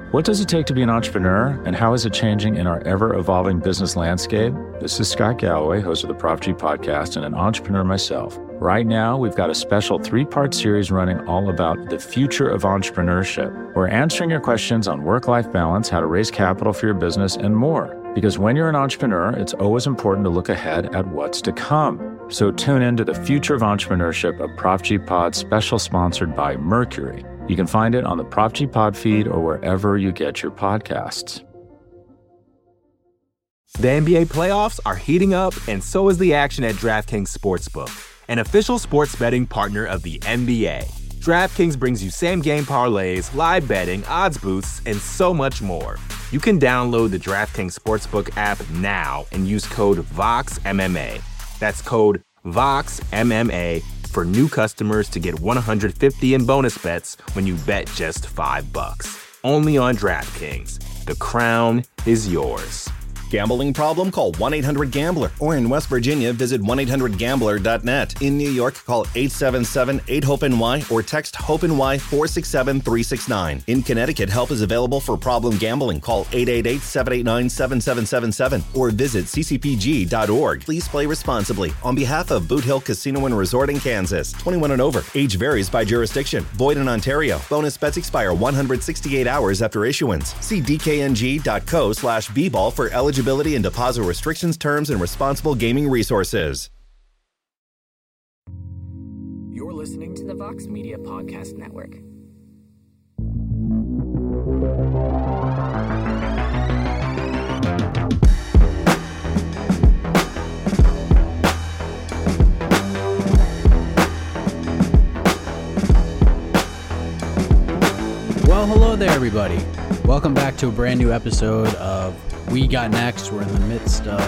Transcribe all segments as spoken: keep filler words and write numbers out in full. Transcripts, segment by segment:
What does it take to be an entrepreneur, and how is it changing in our ever-evolving business landscape? This is Scott Galloway, host of the Prop G podcast and an entrepreneur myself. Right now, we've got a special three-part series running all about the future of entrepreneurship. We're answering your questions on work-life balance, how to raise capital for your business, and more. Because when you're an entrepreneur, it's always important to look ahead at what's to come. So tune in to the Future of Entrepreneurship, a Prop G Pod special sponsored by Mercury. You can find it on the Prop G Pod feed or wherever you get your podcasts. The N B A playoffs are heating up, and so is the action at DraftKings Sportsbook, an official sports betting partner of the N B A. DraftKings brings you same-game parlays, live betting, odds boosts, and so much more. You can download the DraftKings Sportsbook app now and use code VOXMMA. That's code VOXMMA for new customers to get one hundred fifty in bonus bets when you bet just five bucks. Only on DraftKings. The crown is yours. Gambling problem? Call one eight hundred gambler. Or in West Virginia, visit one eight hundred gambler dot net. In New York, call eight seven seven eight hope N Y or text HOPE-NY four six seven three six nine. In Connecticut, help is available for problem gambling. Call eight eight eight seven eight nine seven seven seven seven or visit c c p g dot org. Please play responsibly. On behalf of Boot Hill Casino and Resort in Kansas, twenty-one and over. Age varies by jurisdiction. Void in Ontario. Bonus bets expire one hundred sixty-eight hours after issuance. See d k n g dot co slash b ball for eligibility and deposit restrictions, terms, and responsible gaming resources. You're listening to the Vox Media Podcast Network. Well, hello there, everybody. Welcome back to a brand new episode of We Got Next. We're in the midst of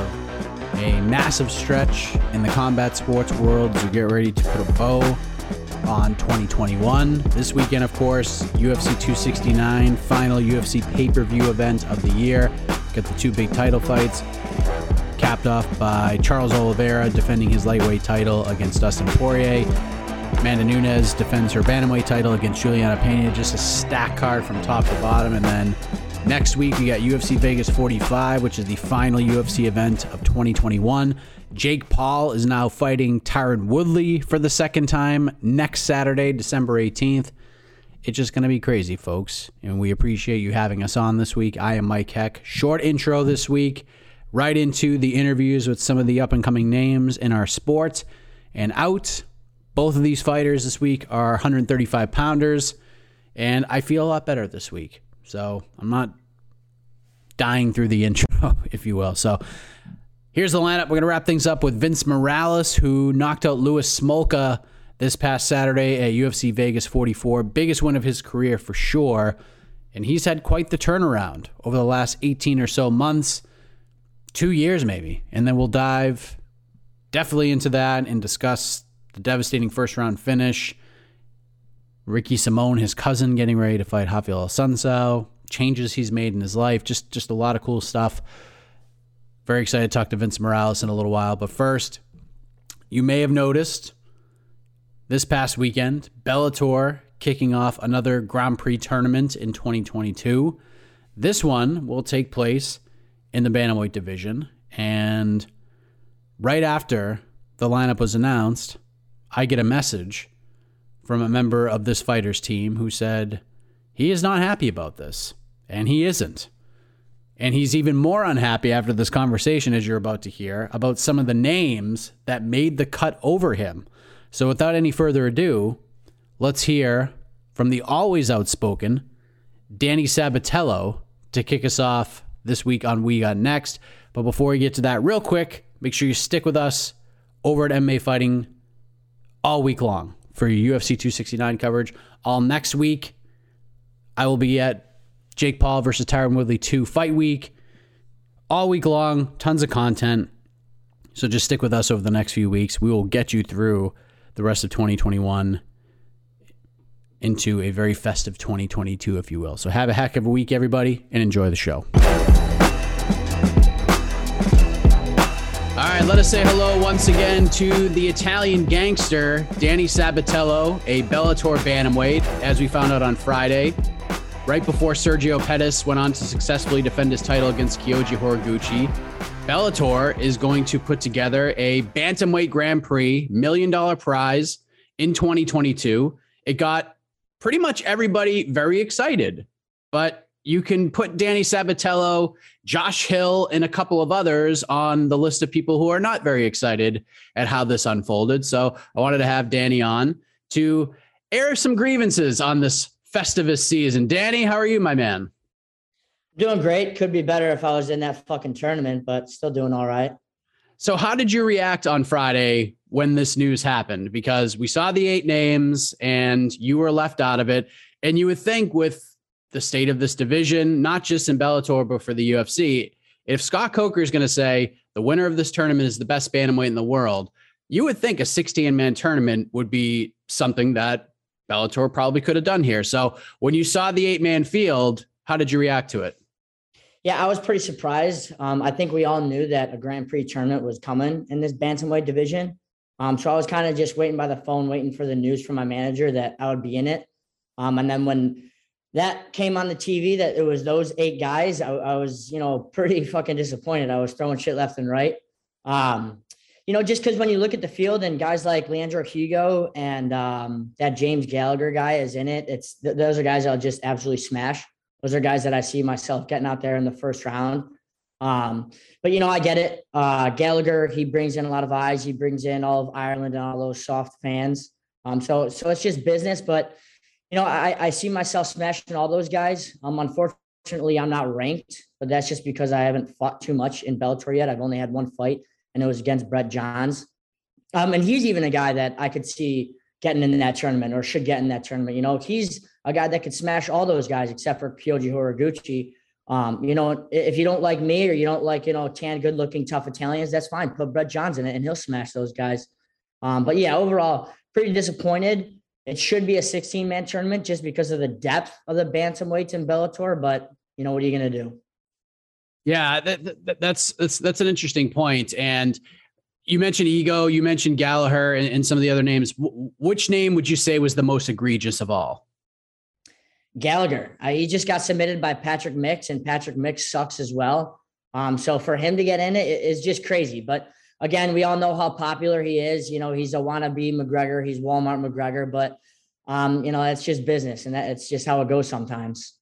a massive stretch in the combat sports world as we get ready to put a bow on twenty twenty-one. This weekend, of course, U F C two sixty-nine, final U F C pay-per-view event of the year. Got the two big title fights, capped off by Charles Oliveira defending his lightweight title against Dustin Poirier. Amanda Nunes defends her bantamweight title against Juliana Pena. Just a stack card from top to bottom. And then next week, we got U F C Vegas forty-five, which is the final U F C event of twenty twenty-one. Jake Paul is now fighting Tyron Woodley for the second time next Saturday, December eighteenth. It's just going to be crazy, folks. And we appreciate you having us on this week. I am Mike Heck. Short intro this week, right into the interviews with some of the up-and-coming names in our sport. And out, both of these fighters this week are one thirty-five pounders. And I feel a lot better this week. So I'm not dying through the intro, if you will. So here's the lineup. We're going to wrap things up with Vince Morales, who knocked out Louis Smolka this past Saturday at U F C Vegas forty-four. Biggest win of his career for sure. And he's had quite the turnaround over the last eighteen or so months, two years maybe. And then we'll dive definitely into that and discuss the devastating first round finish. Ricky Simone, his cousin, getting ready to fight Rafael Assunção. Changes he's made in his life. Just, just a lot of cool stuff. Very excited to talk to Vince Morales in a little while. But first, you may have noticed this past weekend, Bellator kicking off another Grand Prix tournament in twenty twenty-two. This one will take place in the bantamweight division. And right after the lineup was announced, I get a message from a member of this fighter's team who said he is not happy about this. And he isn't. And he's even more unhappy after this conversation, as you're about to hear, about some of the names that made the cut over him. So without any further ado, let's hear from the always outspoken Danny Sabatello to kick us off this week on We Got Next. But before we get to that, real quick, make sure you stick with us over at M M A Fighting all week long for your U F C two sixty-nine coverage. All next week, I will be at Jake Paul versus Tyron Woodley two Fight Week. All week long, tons of content. So just stick with us over the next few weeks. We will get you through the rest of twenty twenty-one into a very festive twenty twenty-two, if you will. So have a heck of a week, everybody, and enjoy the show. All right, let us say hello once again to the Italian gangster, Danny Sabatello, a Bellator bantamweight, as we found out on Friday. right before Sergio Pettis went on to successfully defend his title against Kyoji Horiguchi, Bellator is going to put together a bantamweight Grand Prix million dollar prize in twenty twenty-two. It got pretty much everybody very excited, but you can put Danny Sabatello, Josh Hill, and a couple of others on the list of people who are not very excited at how this unfolded. So I wanted to have Danny on to air some grievances on this Festivus season. Danny, how are you, my man? Doing great. Could be better if I was in that fucking tournament, but still doing all right. So how did you react on Friday when this news happened? Because we saw the eight names and you were left out of it. And you would think with the state of this division, not just in Bellator, but for the U F C, if Scott Coker is going to say the winner of this tournament is the best bantamweight in the world, you would think a sixteen man tournament would be something that Bellator probably could have done here. So when you saw the eight man field, how did you react to it? Yeah, I was pretty surprised. Um, I think we all knew that a Grand Prix tournament was coming in this bantamweight division. Um, so I was kind of just waiting by the phone, waiting for the news from my manager that I would be in it. Um, and then when that came on the T V that it was those eight guys, I, I was, you know, pretty fucking disappointed. I was throwing shit left and right. Um, you know, just because when you look at the field and guys like Leandro Higo and um, that James Gallagher guy is in it, it's th- those are guys I'll just absolutely smash. Those are guys that I see myself getting out there in the first round. Um, but, you know, I get it. Uh, Gallagher, he brings in a lot of eyes. He brings in all of Ireland and all those soft fans. Um, so, so it's just business, but you know, I, I see myself smashing all those guys. Um, unfortunately, I'm not ranked, but that's just because I haven't fought too much in Bellator yet. I've only had one fight, and it was against Brett Johns. Um, and he's even a guy that I could see getting in that tournament or should get in that tournament. You know, he's a guy that could smash all those guys except for Kyoji Horiguchi. Um, you know, if you don't like me or you don't like, you know, tan, good-looking, tough Italians, that's fine. Put Brett Johns in it, and he'll smash those guys. Um, but, yeah, overall, pretty disappointed. It should be a sixteen man tournament just because of the depth of the bantamweights in Bellator, but you know, what are you going to do? Yeah, that, that, that's, that's, that's an interesting point. And you mentioned Higo, you mentioned Gallagher and, and some of the other names. W- which name would you say was the most egregious of all? Gallagher. Uh, he just got submitted by Patrick Mix, and Patrick Mix sucks as well. Um, so for him to get in it is just crazy. But again, we all know how popular he is. You know, he's a wannabe McGregor. He's Walmart McGregor, but, um, you know, it's just business, and that, it's just how it goes sometimes.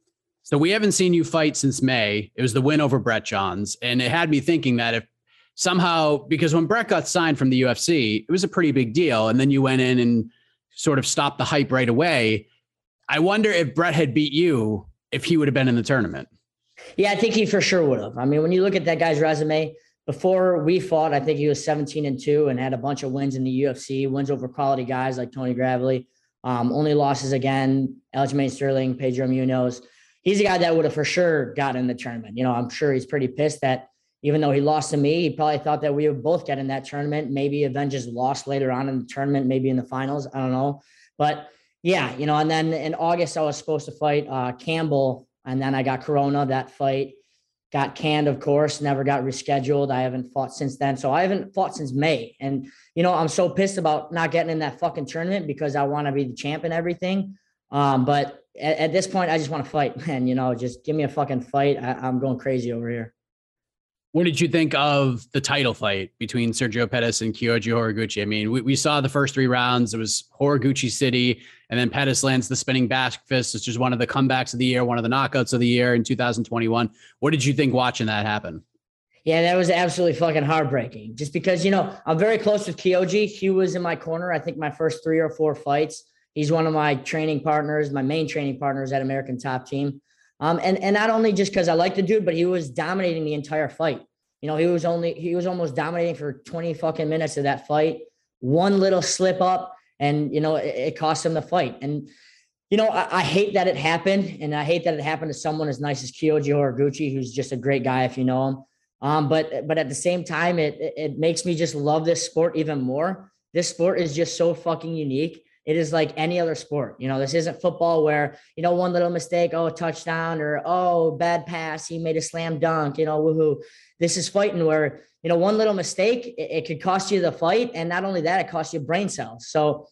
So we haven't seen you fight since May. It was the win over Brett Johns. And it had me thinking that if somehow, because when Brett got signed from the U F C, it was a pretty big deal. And then you went in and sort of stopped the hype right away. I wonder if Brett had beat you, if he would have been in the tournament. Yeah, I think he for sure would have. I mean, when you look at that guy's resume, before we fought, I think he was seventeen and two and had a bunch of wins in the U F C, wins over quality guys like Tony Gravely. Um, only losses again, Aljamain Sterling, Pedro Munoz. He's a guy that would have for sure gotten in the tournament. You know, I'm sure he's pretty pissed that even though he lost to me, he probably thought that we would both get in that tournament. Maybe Avengers lost later on in the tournament, maybe in the finals. I don't know. But yeah, you know, and then in August, I was supposed to fight uh, Campbell, and then I got Corona. That fight got canned, of course, never got rescheduled. I haven't fought since then. So I haven't fought since May. And, you know, I'm so pissed about not getting in that fucking tournament because I want to be the champ and everything. Um, but at, at this point, I just want to fight, man. You know, just give me a fucking fight. I, I'm going crazy over here. What did you think of the title fight between Sergio Pettis and Kyoji Horiguchi? I mean, we, we saw the first three rounds. It was Horiguchi City, and then Pettis lands the spinning back fist, which is one of the comebacks of the year, one of the knockouts of the year in two thousand twenty-one. What did you think watching that happen? Yeah, that was absolutely fucking heartbreaking. Just because, you know, I'm very close with Kyoji. He was in my corner, I think, my first three or four fights. He's one of my training partners, my main training partners at American Top Team. Um, and, and not only just because I like the dude, but he was dominating the entire fight. You know, he was only, he was almost dominating for twenty fucking minutes of that fight. One little slip up and, you know, it, it cost him the fight. And, you know, I, I hate that it happened. And I hate that it happened to someone as nice as Kyoji Horiguchi, who's just a great guy if you know him. Um, but, but at the same time, it, it makes me just love this sport even more. This sport is just so fucking unique. It is like any other sport. You know, this isn't football where, you know, one little mistake, oh, touchdown, or, oh, bad pass, he made a slam dunk, you know, woohoo. This is fighting where, you know, one little mistake, it, it could cost you the fight. And not only that, it costs you brain cells. So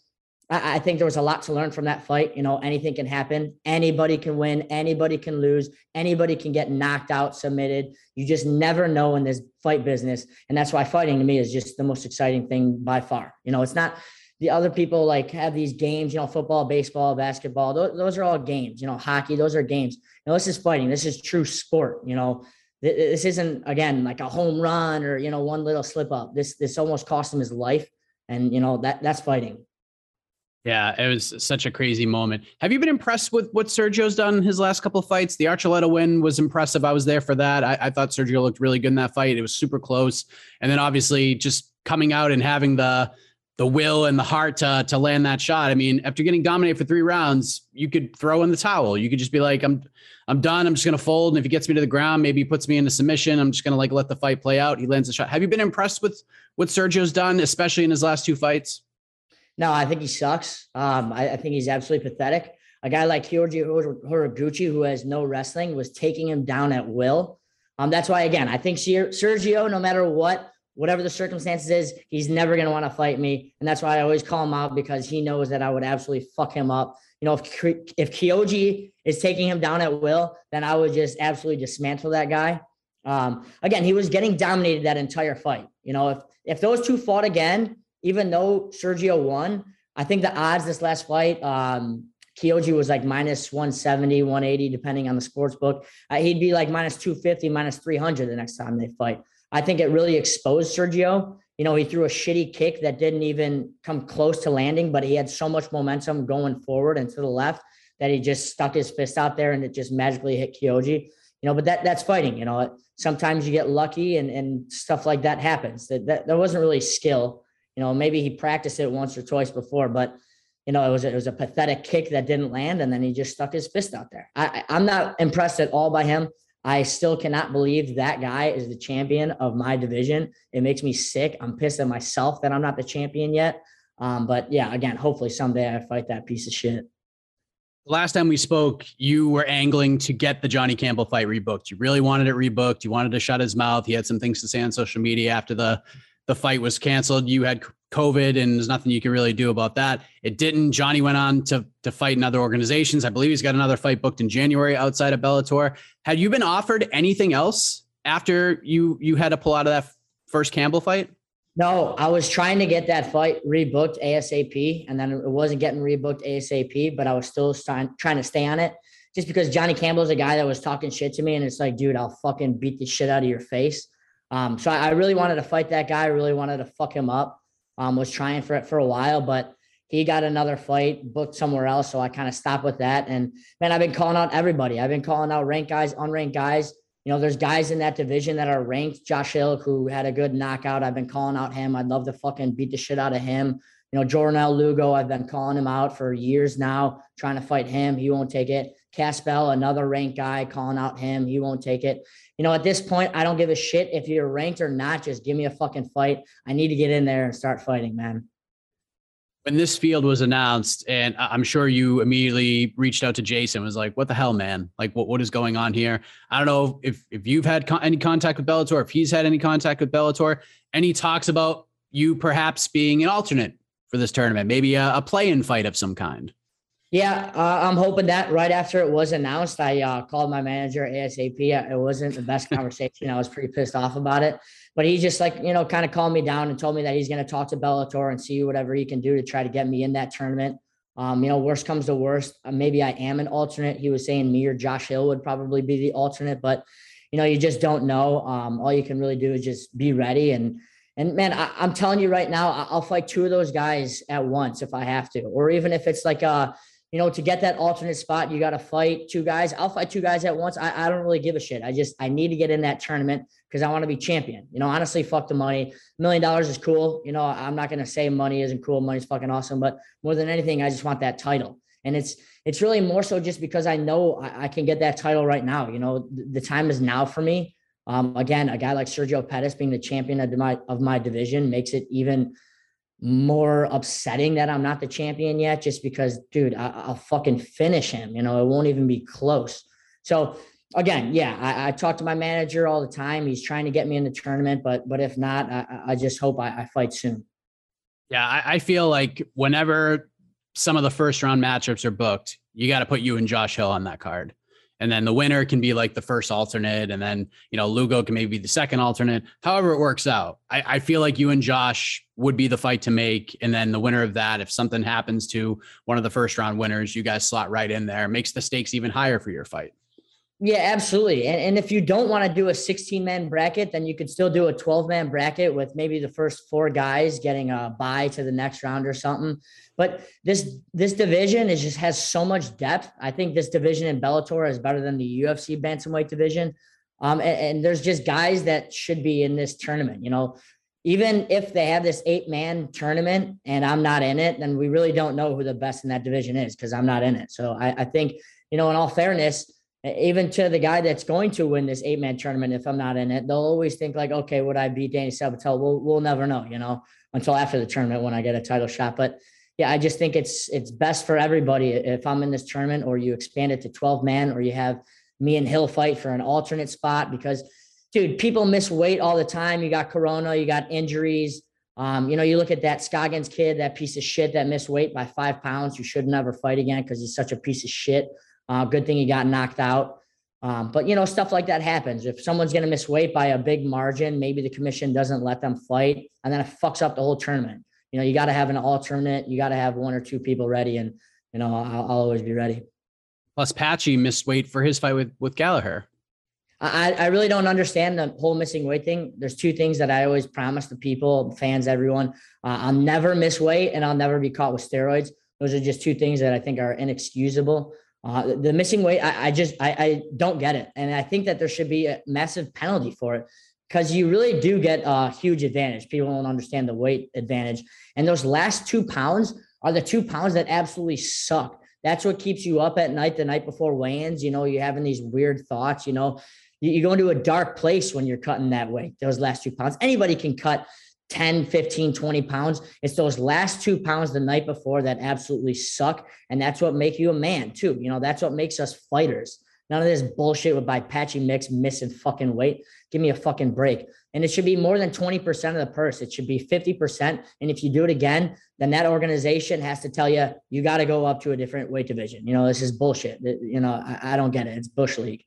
I, I think there was a lot to learn from that fight. You know, anything can happen. Anybody can win. Anybody can lose. Anybody can get knocked out, submitted. You just never know in this fight business. And that's why fighting to me is just the most exciting thing by far. You know, it's not the other people like have these games, you know, football, baseball, basketball. Those, those are all games, you know, hockey, those are games. You know, this is fighting. This is true sport. You know, this isn't, again, like a home run or, you know, one little slip up. This, this almost cost him his life. And, you know, that that's fighting. Yeah, it was such a crazy moment. Have you been impressed with what Sergio's done in his last couple of fights? The Archuleta win was impressive. I was there for that. I, I thought Sergio looked really good in that fight. It was super close. And then obviously just coming out and having the the will and the heart to, to land that shot. I mean, after getting dominated for three rounds, you could throw in the towel. You could just be like, I'm I'm done. I'm just going to fold. And if he gets me to the ground, maybe he puts me into submission. I'm just going to like let the fight play out. He lands the shot. Have you been impressed with what Sergio's done, especially in his last two fights? No, I think he sucks. Um, I, I think he's absolutely pathetic. A guy like Kyoji Horiguchi, who has no wrestling, was taking him down at will. Um, that's why, again, I think Sergio, no matter what, whatever the circumstances is, he's never going to want to fight me. And that's why I always call him out, because he knows that I would absolutely fuck him up. You know, if, if Kyoji is taking him down at will, then I would just absolutely dismantle that guy. Um, again, he was getting dominated that entire fight. You know, if, if those two fought again, even though Sergio won, I think the odds this last fight, um, Kyoji was like minus one seventy, one eighty, depending on the sports book. Uh, he'd be like minus two fifty, minus three hundred the next time they fight. I think it really exposed Sergio. You know, he threw a shitty kick that didn't even come close to landing, but he had so much momentum going forward and to the left that he just stuck his fist out there and it just magically hit Kyoji. You know, but that that's fighting. You know, sometimes you get lucky and, and stuff like that happens. That, that, that wasn't really skill. You know, maybe he practiced it once or twice before, but, you know, it was, it was a pathetic kick that didn't land, and then he just stuck his fist out there. I, I'm not impressed at all by him. I still cannot believe that guy is the champion of my division. It makes me sick. I'm pissed at myself that I'm not the champion yet. Um, but, yeah, again, hopefully someday I fight that piece of shit. Last time we spoke, you were angling to get the Johnny Campbell fight rebooked. You really wanted it rebooked. You wanted to shut his mouth. He had some things to say on social media after the the fight was canceled. You had COVID and there's nothing you can really do about that. It didn't. Johnny went on to, to fight in other organizations. I believe he's got another fight booked in January outside of Bellator. Had you been offered anything else after you, you had to pull out of that first Campbell fight? No, I was trying to get that fight rebooked ASAP, and then it wasn't getting rebooked ASAP, but I was still trying, trying to stay on it just because Johnny Campbell's a guy that was talking shit to me. And it's like, dude, I'll fucking beat the shit out of your face. Um, so I really wanted to fight that guy. I really wanted to fuck him up. Um, was trying for it for a while, but he got another fight booked somewhere else. So I kind of stopped with that. And man, I've been calling out everybody. I've been calling out ranked guys, unranked guys. You know, there's guys in that division that are ranked. Josh Hill, who had a good knockout. I've been calling out him. I'd love to fucking beat the shit out of him. You know, Jornal Lugo, I've been calling him out for years now, trying to fight him. He won't take it. Caspel, another ranked guy, calling out him. He won't take it. You know, at this point, I don't give a shit if you're ranked or not. Just give me a fucking fight. I need to get in there and start fighting, man. When this field was announced, and I'm sure you immediately reached out to Jason, was like, what the hell, man? Like, what, what is going on here? I don't know if, if you've had con- any contact with Bellator, if he's had any contact with Bellator, any talks about you perhaps being an alternate for this tournament, maybe a, a play-in fight of some kind. Yeah, uh, I'm hoping that right after it was announced, I uh, called my manager ASAP. It wasn't the best conversation. I was pretty pissed off about it. But he just like, you know, kind of calmed me down and told me that he's going to talk to Bellator and see whatever he can do to try to get me in that tournament. Um, you know, worst comes to worst, uh, maybe I am an alternate. He was saying me or Josh Hill would probably be the alternate. But, you know, you just don't know. Um, all you can really do is just be ready. And, and man, I, I'm telling you right now, I'll fight two of those guys at once if I have to. Or even if it's like a, you know, to get that alternate spot, you got to fight two guys. I'll fight two guys at once. I, I don't really give a shit. I just, I need to get in that tournament because I want to be champion. You know, honestly, fuck the money. A million dollars is cool. You know, I'm not going to say money isn't cool. Money's fucking awesome. But more than anything, I just want that title. And it's, it's really more so just because I know I, I can get that title right now. You know, the, the time is now for me. Um, again, a guy like Sergio Pettis being the champion of my, of my division makes it even more upsetting that I'm not the champion yet, just because, dude, I, I'll fucking finish him. You know, it won't even be close. So again, yeah, I, I talk to my manager all the time. He's trying to get me in the tournament, but, but if not, I, I just hope I, I fight soon. Yeah. I, I feel like whenever some of the first round matchups are booked, you got to put you and Josh Hill on that card. And then the winner can be like the first alternate. And then, you know, Lugo can maybe be the second alternate, however it works out. I, I feel like you and Josh would be the fight to make. And then the winner of that, if something happens to one of the first round winners, you guys slot right in there, makes the stakes even higher for your fight. Yeah, absolutely. And, and if you don't want to do a sixteen man bracket, then you could still do a twelve man bracket with maybe the first four guys getting a bye to the next round or something. But this, this division is just has so much depth. I think this division in Bellator is better than the U F C bantamweight division. Um, and, and there's just guys that should be in this tournament, you know, even if they have this eight man tournament and I'm not in it, then we really don't know who the best in that division is because I'm not in it. So I, I think, you know, in all fairness, even to the guy that's going to win this eight man tournament, if I'm not in it, they'll always think like, okay, would I beat Danny Sabatel? We'll, we'll never know, you know, until after the tournament when I get a title shot. But yeah, I just think it's, it's best for everybody. If I'm in this tournament or you expand it to twelve man, or you have me and Hill fight for an alternate spot, because dude, people miss weight all the time. You got Corona, you got injuries. Um, you know, you look at that Scoggins kid, that piece of shit that missed weight by five pounds. You should never fight again because he's such a piece of shit. Uh, good thing he got knocked out. Um, but, you know, stuff like that happens. If someone's going to miss weight by a big margin, maybe the commission doesn't let them fight, and then it fucks up the whole tournament. You know, you got to have an alternate. You got to have one or two people ready, and, you know, I'll, I'll always be ready. Plus, Patchy missed weight for his fight with, with Gallagher. I, I really don't understand the whole missing weight thing. There's two things that I always promise the people, fans, everyone. Uh, I'll never miss weight, and I'll never be caught with steroids. Those are just two things that I think are inexcusable. Uh, the missing weight, I, I just, I, I don't get it. And I think that there should be a massive penalty for it, because you really do get a huge advantage. People don't understand the weight advantage. And those last two pounds are the two pounds that absolutely suck. That's what keeps you up at night, the night before weigh-ins. You know, you're having these weird thoughts, you know, you, you go into a dark place when you're cutting that weight, those last two pounds. Anybody can cut ten, fifteen, twenty pounds. It's those last two pounds the night before that absolutely suck. And that's what make you a man too. You know, that's what makes us fighters. None of this bullshit with by Patchy Mix missing fucking weight. Give me a fucking break. And it should be more than twenty percent of the purse. It should be fifty percent. And if you do it again, then that organization has to tell you, you got to go up to a different weight division. You know, this is bullshit. You know, I, I don't get it. It's Bush League.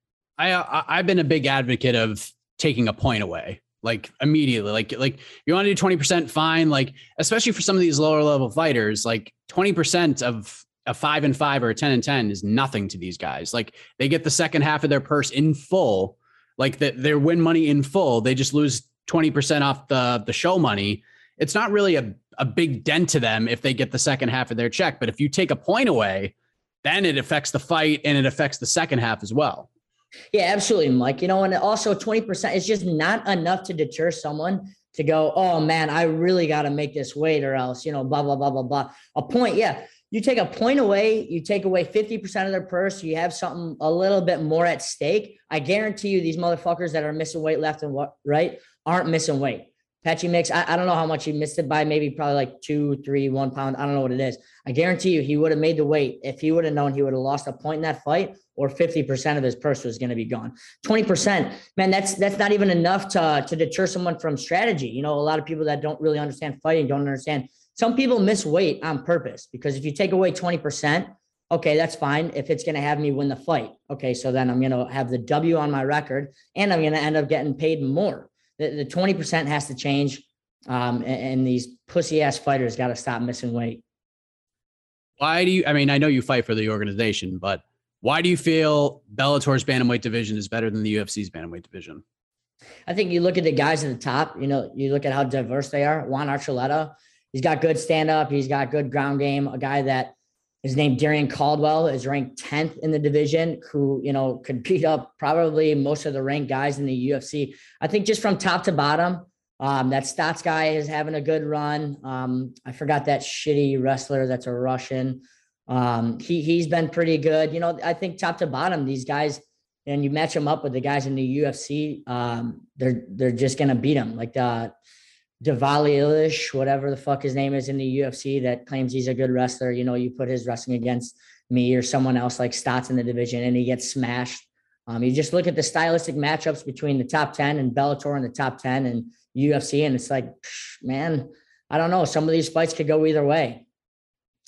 I, I I've been a big advocate of taking a point away. Like immediately, like, like you want to do twenty percent, fine. Like, especially for some of these lower level fighters, like twenty percent of a five and five or a ten and ten is nothing to these guys. Like they get the second half of their purse in full, like that their win money in full. They just lose twenty percent off the, the show money. It's not really a, a big dent to them if they get the second half of their check. But if you take a point away, then it affects the fight and it affects the second half as well. Yeah, absolutely, Mike. You know, and also twenty percent is just not enough to deter someone to go, oh man, I really got to make this weight or else, you know, blah, blah, blah, blah, blah. A point. Yeah. You take a point away, you take away fifty percent of their purse, you have something a little bit more at stake. I guarantee you these motherfuckers that are missing weight left and right aren't missing weight. Patchy Mix, I, I don't know how much he missed it by, maybe probably like two, three, one pound. I don't know what it is. I guarantee you he would have made the weight if he would have known he would have lost a point in that fight, or fifty percent of his purse was going to be gone. twenty percent, man, that's that's not even enough to, to deter someone from strategy. You know, a lot of people that don't really understand fighting don't understand. Some people miss weight on purpose, because if you take away twenty percent, okay, that's fine. If it's going to have me win the fight, okay, so then I'm going to have the W on my record and I'm going to end up getting paid more. The, the twenty percent has to change, um, and, and these pussy ass fighters got to stop missing weight. Why do you, I mean, I know you fight for the organization, but why do you feel Bellator's bantamweight division is better than the U F C's bantamweight division? I think you look at the guys at the top, you know, you look at how diverse they are. Juan Archuleta, he's got good stand-up. He's got good ground game. A guy that is named Darian Caldwell is ranked tenth in the division, who, you know, could beat up probably most of the ranked guys in the U F C. I think just from top to bottom, um, that Stotts guy is having a good run. Um, I forgot that shitty wrestler that's a Russian. Um, he, he's been pretty good. You know, I think top to bottom, these guys, and you match them up with the guys in the U F C, um, they're they're just going to beat them. Like the Davaliilish, whatever the fuck his name is in the U F C that claims he's a good wrestler. You know, you put his wrestling against me or someone else like Stotts in the division and he gets smashed. Um, you just look at the stylistic matchups between the top ten and Bellator and the top ten and U F C, and it's like, man, I don't know. Some of these fights could go either way.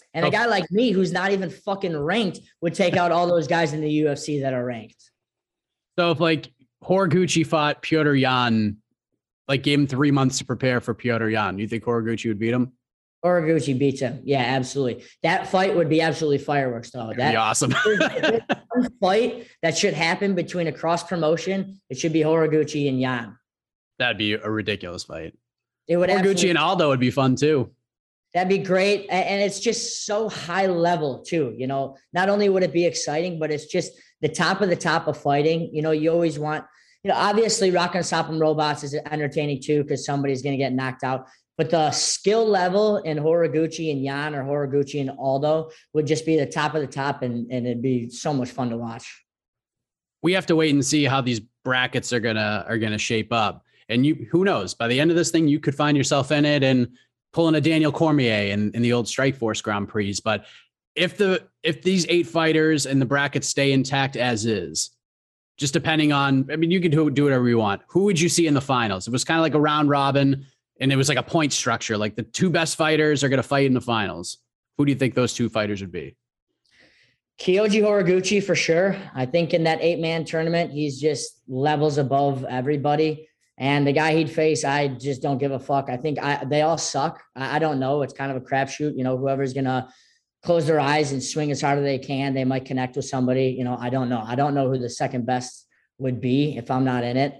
And Oh. a guy like me, who's not even fucking ranked, would take out all those guys in the U F C that are ranked. So if like Horiguchi fought Piotr Jan, like gave him three months to prepare for Piotr Jan, you think Horiguchi would beat him? Horiguchi beats him. Yeah, absolutely. That fight would be absolutely fireworks, though. That'd That be awesome. one fight that should happen between a cross promotion. It should be Horiguchi and Jan. That'd be a ridiculous fight. It would Horiguchi and Aldo would be fun too. That'd be great. And it's just so high level too. You know, not only would it be exciting, but it's just the top of the top of fighting. You know, you always want, you know, obviously Rock and Stop 'em Robots is entertaining too, because somebody's going to get knocked out. But the skill level in Horiguchi and Jan or Horiguchi and Aldo would just be the top of the top. And, and it'd be so much fun to watch. We have to wait and see how these brackets are gonna are gonna shape up. And you, who knows? By the end of this thing, you could find yourself in it and pulling a Daniel Cormier in, in the old Strikeforce Grand Prix. But if the if these eight fighters and the brackets stay intact as is, just depending on, I mean, you can do, do whatever you want. Who would you see in the finals? It was kind of like a round robin, and it was like a point structure. Like the two best fighters are going to fight in the finals. Who do you think those two fighters would be? Kyoji Horiguchi for sure. I think in that eight-man tournament, he's just levels above everybody. And the guy he'd face, I just don't give a fuck. I think I, they all suck. I, I don't know. It's kind of a crapshoot. You know, whoever's going to close their eyes and swing as hard as they can, they might connect with somebody. You know, I don't know. I don't know who the second best would be if I'm not in it.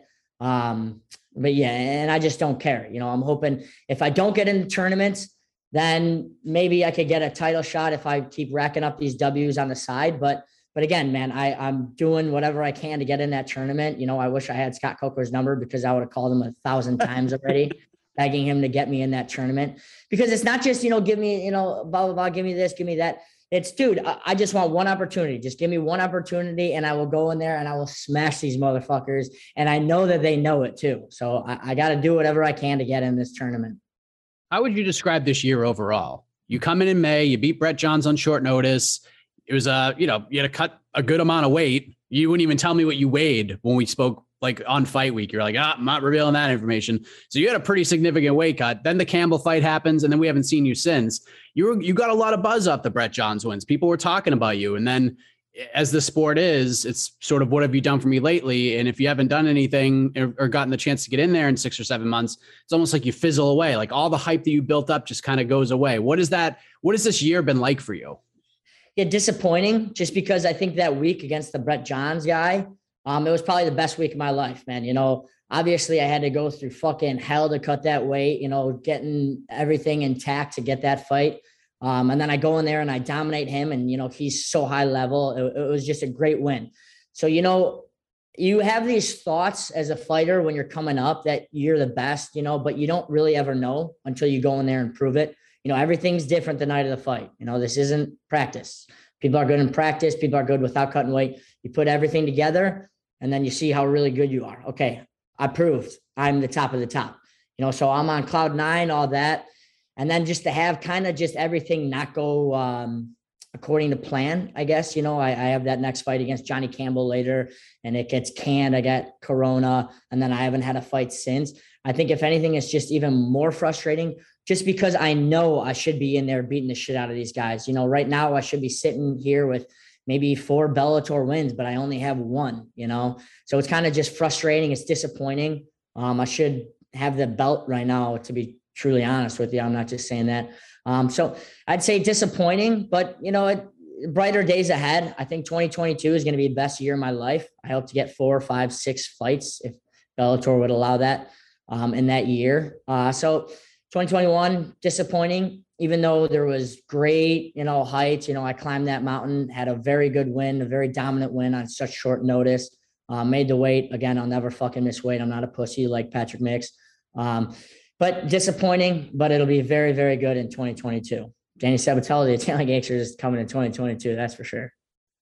Um, but yeah, and I just don't care. You know, I'm hoping if I don't get into tournaments, then maybe I could get a title shot if I keep racking up these W's on the side. But But again, man, I, I'm doing whatever I can to get in that tournament. You know, I wish I had Scott Coker's number because I would have called him a thousand times already, begging him to get me in that tournament. Because it's not just, you know, give me, you know, blah, blah, blah, give me this, give me that. It's, dude, I, I just want one opportunity. Just give me one opportunity and I will go in there and I will smash these motherfuckers. And I know that they know it too. So I, I got to do whatever I can to get in this tournament. How would you describe this year overall? You come in in May, you beat Brett Johns on short notice. It was, uh, you know, you had to cut a good amount of weight. You wouldn't even tell me what you weighed when we spoke, like on fight week. You're like, ah, I'm not revealing that information. So you had a pretty significant weight cut. Then the Campbell fight happens, and then we haven't seen you since. You were, you got a lot of buzz off the Brett Johns wins. People were talking about you. And then as the sport is, it's sort of, what have you done for me lately? And if you haven't done anything or, or gotten the chance to get in there in six or seven months, it's almost like you fizzle away. Like all the hype that you built up just kind of goes away. What is that? What has this year been like for you? Yeah, disappointing just because I think that week against the Brett Johns guy, um, it was probably the best week of my life, man. You know, obviously I had to go through fucking hell to cut that weight, you know, getting everything intact to get that fight. Um, and then I go in there and I dominate him and, you know, he's so high level. It, it was just a great win. So, you know, you have these thoughts as a fighter when you're coming up that you're the best, you know, but you don't really ever know until you go in there and prove it. You know, everything's different the night of the fight. You know, this isn't practice. People are good in practice. People are good without cutting weight. You put everything together and then you see how really good you are. Okay, I proved I'm the top of the top. You know, so I'm on cloud nine, all that. And then just to have kind of just everything not go um, according to plan, I guess. You know, I, I have that next fight against Johnny Campbell later and it gets canned. I got Corona and then I haven't had a fight since. I think if anything, it's just even more frustrating just because I know I should be in there beating the shit out of these guys. You know, right now I should be sitting here with maybe four Bellator wins, but I only have one, you know? So it's kind of just frustrating. It's disappointing. Um, I should have the belt right now, to be truly honest with you. I'm not just saying that. Um, so I'd say disappointing, but you know, it, brighter days ahead. I think twenty twenty-two is going to be the best year of my life. I hope to get four, five, six fights if Bellator would allow that um, in that year. Uh, so twenty twenty-one, disappointing, even though there was great, you know, heights. You know, I climbed that mountain, had a very good win, a very dominant win on such short notice. Uh, made the weight. Again, I'll never fucking miss weight. I'm not a pussy like Patrick Mix. Um, but disappointing, but it'll be very, very good in twenty twenty-two. Danny Sabatelli, the Italian Gangster, is coming in twenty twenty-two. That's for sure.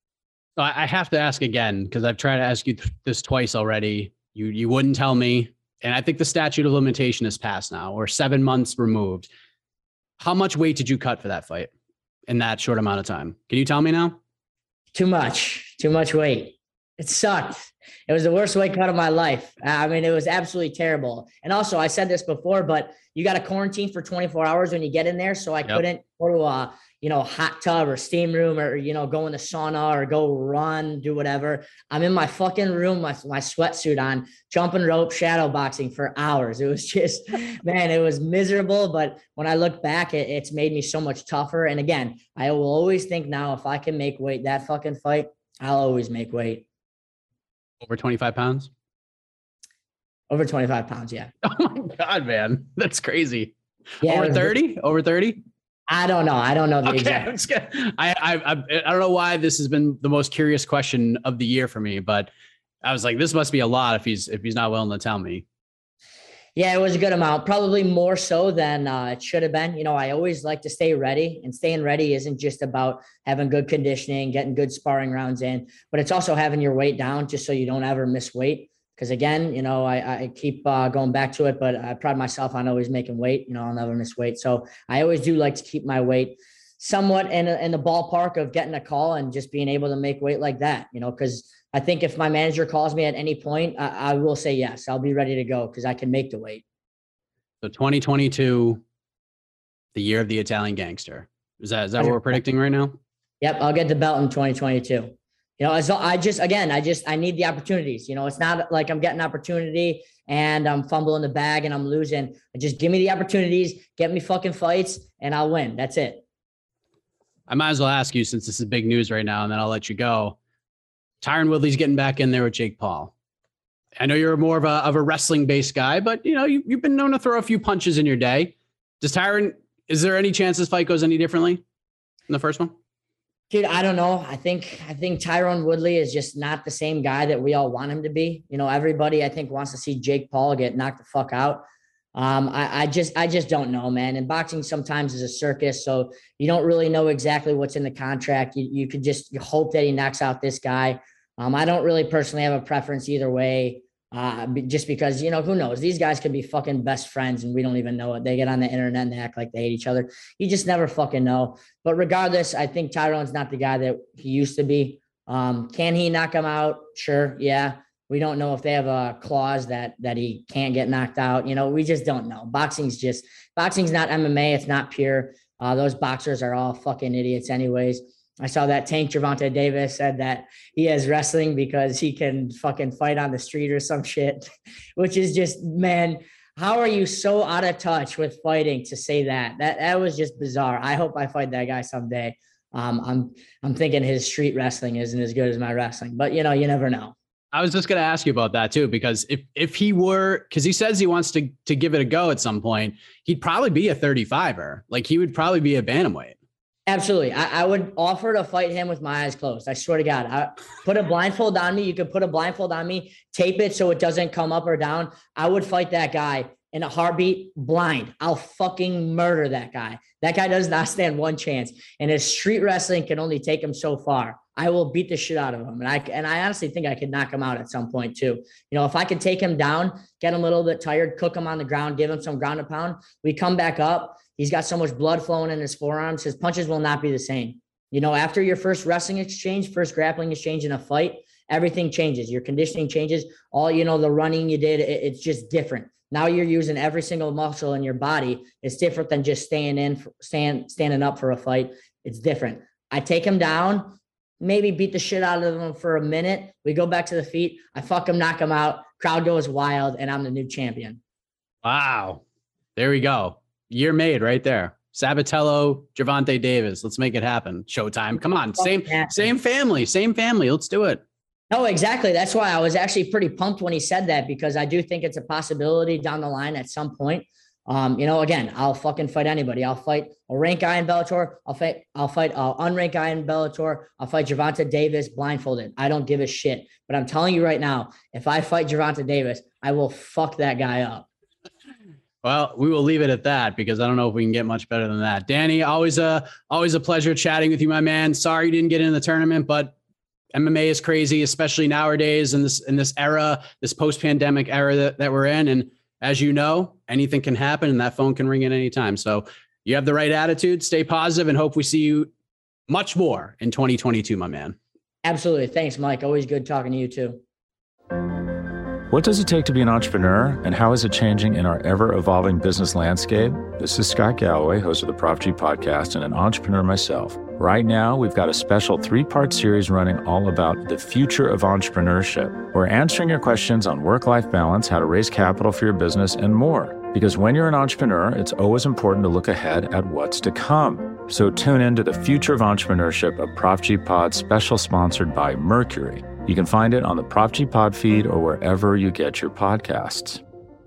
So I have to ask again, because I've tried to ask you th- this twice already. You you wouldn't tell me. And I think the statute of limitation is passed now, or seven months removed. How much weight did you cut for that fight in that short amount of time? Can you tell me now? Too much, too much weight. It sucked. It was the worst weight cut of my life. I mean, it was absolutely terrible. And also, I said this before, but you got to quarantine for twenty-four hours when you get in there. So I yep. couldn't go to a, you know, hot tub or steam room or, you know, go in the sauna or go run, do whatever. I'm in my fucking room, my, my sweatsuit on, jumping rope, shadow boxing for hours. It was just, man, it was miserable. But when I look back, it, it's made me so much tougher. And again, I will always think now, if I can make weight that fucking fight, I'll always make weight. Over twenty-five pounds? Over twenty-five pounds, yeah. Oh my God, man. That's crazy. Yeah, over thirty? Over thirty? I don't know. I don't know the okay, exact. I, I, I, I don't know why this has been the most curious question of the year for me, but I was like, this must be a lot if he's, if he's not willing to tell me. Yeah, it was a good amount, probably more so than uh, it should have been. You know, I always like to stay ready, and staying ready isn't just about having good conditioning, getting good sparring rounds in, but it's also having your weight down just so you don't ever miss weight. Because again, you know, I, I keep uh, going back to it, but I pride myself on always making weight. You know, I'll never miss weight. So I always do like to keep my weight somewhat in, a, in the ballpark of getting a call and just being able to make weight like that, you know, because I think if my manager calls me at any point, I, I will say yes. I'll be ready to go because I can make the weight. So twenty twenty-two, the year of the Italian gangster. Is that is that what we're predicting right now? Yep, I'll get the belt in twenty twenty-two. You know, as I just again, I just I need the opportunities. You know, it's not like I'm getting opportunity and I'm fumbling the bag and I'm losing. Just give me the opportunities, get me fucking fights, and I'll win. That's it. I might as well ask you, since this is big news right now, and then I'll let you go. Tyron Woodley's getting back in there with Jake Paul. I know you're more of a of a wrestling based guy, but you know, you, you've been known to throw a few punches in your day. Does Tyron, is there any chance this fight goes any differently in the first one? Dude, I don't know. I think, I think Tyron Woodley is just not the same guy that we all want him to be. You know, everybody I think wants to see Jake Paul get knocked the fuck out. Um, I, I just, I just don't know, man. And boxing sometimes is a circus. So you don't really know exactly what's in the contract. You, you could just you hope that he knocks out this guy. Um, I don't really personally have a preference either way. Uh, just because, you know, who knows? These guys could be fucking best friends and we don't even know it. They get on the internet and they act like they hate each other. You just never fucking know. But regardless, I think Tyron's not the guy that he used to be. Um, can he knock him out? Sure. Yeah. We don't know if they have a clause that, that he can't get knocked out. You know, we just don't know. Boxing's just, boxing's not M M A. It's not pure. Uh, those boxers are all fucking idiots anyways. I saw that Tank Gervonta Davis said that he has wrestling because he can fucking fight on the street or some shit, which is just, man, how are you so out of touch with fighting to say that? That that was just bizarre. I hope I fight that guy someday. Um, I'm I'm thinking his street wrestling isn't as good as my wrestling, but you know, you never know. I was just going to ask you about that too, because if if he were, because he says he wants to to give it a go at some point, he'd probably be a thirty-fiver. Like he would probably be a bantamweight. Absolutely. I, I would offer to fight him with my eyes closed. I swear to God, I put a blindfold on me. You could put a blindfold on me, tape it so it doesn't come up or down. I would fight that guy in a heartbeat blind. I'll fucking murder that guy. That guy does not stand one chance. And his street wrestling can only take him so far. I will beat the shit out of him. And I, and I honestly think I could knock him out at some point too. You know, if I could take him down, get him a little bit tired, cook him on the ground, give him some ground and pound, we come back up. He's got so much blood flowing in his forearms. His punches will not be the same. You know, after your first wrestling exchange, first grappling exchange in a fight, everything changes. Your conditioning changes. All, you know, the running you did, it, it's just different. Now you're using every single muscle in your body. It's different than just staying in, stand, standing up for a fight. It's different. I take him down, maybe beat the shit out of him for a minute. We go back to the feet. I fuck him, knock him out. Crowd goes wild, and I'm the new champion. Wow. There we go. Year made right there. Sabatello, Gervonta Davis. Let's make it happen. Showtime. Come on. Same, same family, same family. Let's do it. No, exactly. That's why I was actually pretty pumped when he said that, because I do think it's a possibility down the line at some point. Um, you know, again, I'll fucking fight anybody. I'll fight a ranked guy in Bellator. I'll fight, I'll fight an unranked guy in Bellator. I'll fight Gervonta Davis blindfolded. I don't give a shit. But I'm telling you right now, if I fight Gervonta Davis, I will fuck that guy up. Well, we will leave it at that because I don't know if we can get much better than that. Danny, always a always a pleasure chatting with you, my man. Sorry you didn't get in the tournament, but M M A is crazy, especially nowadays in this in this era, this post-pandemic era that, that we're in. And as you know, anything can happen and that phone can ring at any time. So you have the right attitude, stay positive, and hope we see you much more in twenty twenty-two, my man. Absolutely. Thanks, Mike. Always good talking to you too. What does it take to be an entrepreneur, and how is it changing in our ever-evolving business landscape? This is Scott Galloway, host of the Prop G podcast and an entrepreneur myself. Right now, we've got a special three-part series running all about the future of entrepreneurship. We're answering your questions on work-life balance, how to raise capital for your business, and more. Because when you're an entrepreneur, it's always important to look ahead at what's to come. So tune in to the Future of Entrepreneurship, a Prop G Pod special sponsored by Mercury. You can find it on the Prop G Pod feed or wherever you get your podcasts.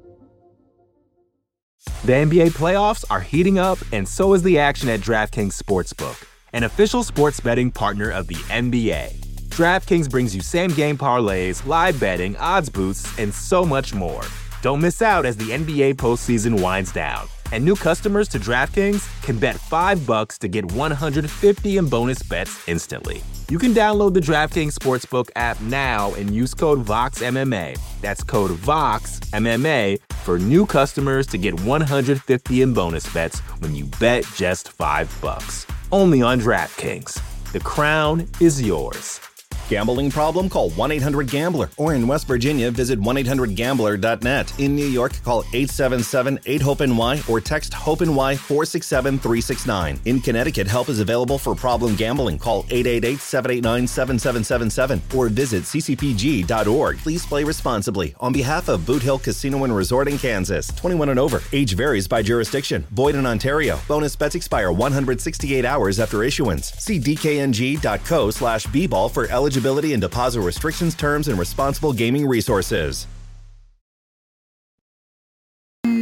The N B A playoffs are heating up, and so is the action at DraftKings Sportsbook, an official sports betting partner of the N B A. DraftKings brings you same-game parlays, live betting, odds boosts, and so much more. Don't miss out as the N B A postseason winds down. And new customers to DraftKings can bet five bucks to get one hundred fifty in bonus bets instantly. You can download the DraftKings Sportsbook app now and use code VOXMMA. That's code VOXMMA for new customers to get one hundred fifty in bonus bets when you bet just five bucks. Only on DraftKings. The crown is yours. Gambling problem? Call one eight hundred gambler. Or in West Virginia, visit one eight hundred gambler dot net. In New York, call eight seven seven eight hope N Y or text HOPE-NY four six seven three six nine. In Connecticut, help is available for problem gambling. Call eight eight eight seven eight nine seven seven seven seven or visit c c p g dot org. Please play responsibly. On behalf of Boot Hill Casino and Resort in Kansas, twenty-one and over. Age varies by jurisdiction. Void in Ontario. Bonus bets expire one hundred sixty-eight hours after issuance. See d k n g dot co slash b ball for eligibility and deposit restrictions, terms, and responsible gaming resources. All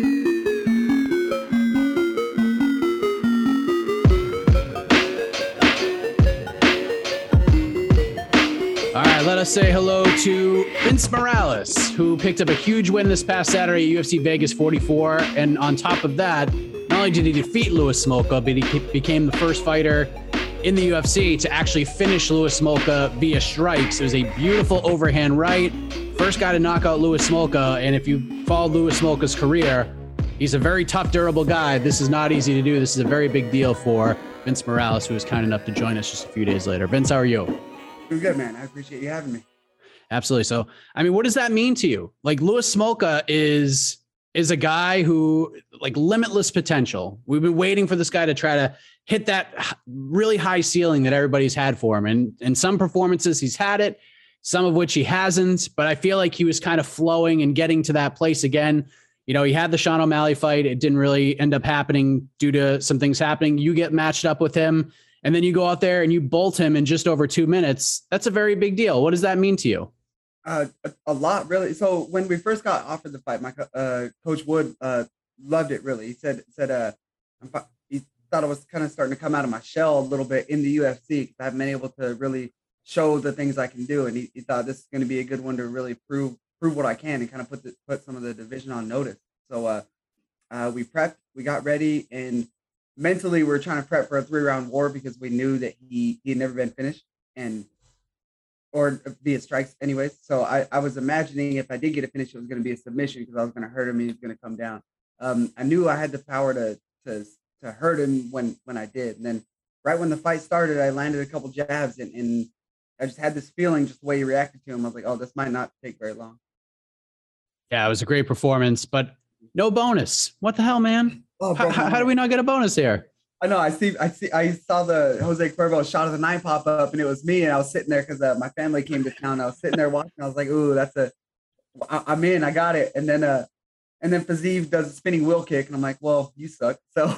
right, let us say hello to Vince Morales, who picked up a huge win this past Saturday at U F C Vegas forty-four. And on top of that, not only did he defeat Louis Smolka, but he became the first fighter in the U F C to actually finish Louis Smolka via strikes. It was a beautiful overhand right. First guy to knock out Louis Smolka. And if you followed Louis Smolka's career, he's a very tough, durable guy. This is not easy to do. This is a very big deal for Vince Morales, who was kind enough to join us just a few days later. Vince, how are you? Doing good, man. I appreciate you having me. Absolutely. So, I mean, what does that mean to you? Like, Louis Smolka is is a guy who, like, limitless potential. We've been waiting for this guy to try to hit that really high ceiling that everybody's had for him. And in some performances, he's had it, some of which he hasn't. But I feel like he was kind of flowing and getting to that place again. You know, he had the Sean O'Malley fight. It didn't really end up happening due to some things happening. You get matched up with him, and then you go out there and you bolt him in just over two minutes. That's a very big deal. What does that mean to you? Uh, a, a lot, really. So when we first got offered the fight, my uh, coach Wood uh, loved it. Really, he said said uh, he thought I was kind of starting to come out of my shell a little bit in the U F C because I haven't been able to really show the things I can do, and he, he thought this is going to be a good one to really prove prove what I can and kind of put the, put some of the division on notice. So uh, uh, we prepped, we got ready, and mentally we were trying to prep for a three round war because we knew that he he had never been finished and. Or via strikes anyways. So I, I was imagining if I did get a finish, it was going to be a submission because I was going to hurt him and he was going to come down. Um, I knew I had the power to to to hurt him when when I did. And then right when the fight started, I landed a couple jabs and, and I just had this feeling, just the way he reacted to him. I was like, oh, this might not take very long. Yeah, it was a great performance, but no bonus. What the hell, man? Oh, bro, how, how do we not get a bonus here? I know. I see. I see. I saw the Jose Cuervo shot of the nine pop up, and it was me. And I was sitting there because uh, my family came to town. I was sitting there watching. I was like, "Ooh, that's a. I, I'm in. I got it." And then, uh, and then Fiziev does a spinning wheel kick, and I'm like, "Well, you suck." So.